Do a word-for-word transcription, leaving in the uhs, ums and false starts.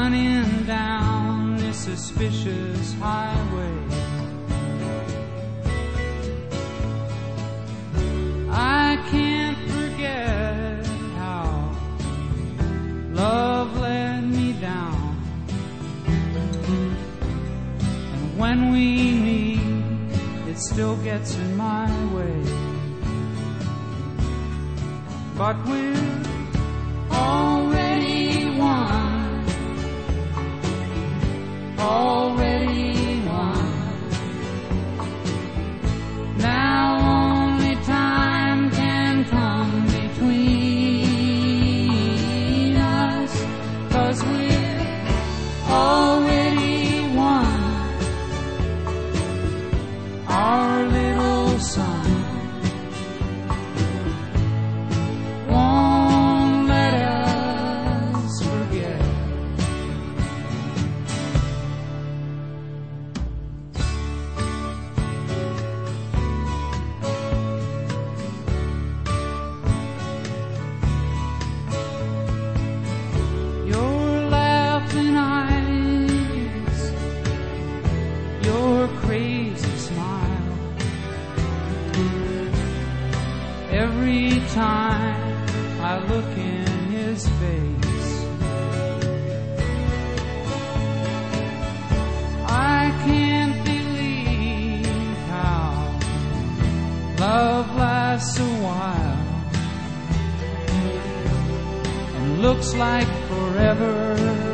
running down this suspicious highway. I can't forget how love let me down, and when we meet, it still gets in my way. But we're already won, already won. Now only time can come between us, 'cause we're already won. Our little son won't let us forget. Your laughing eyes, your crazy smile, every time I look in his face, I can't believe how love lasts a while and looks like forever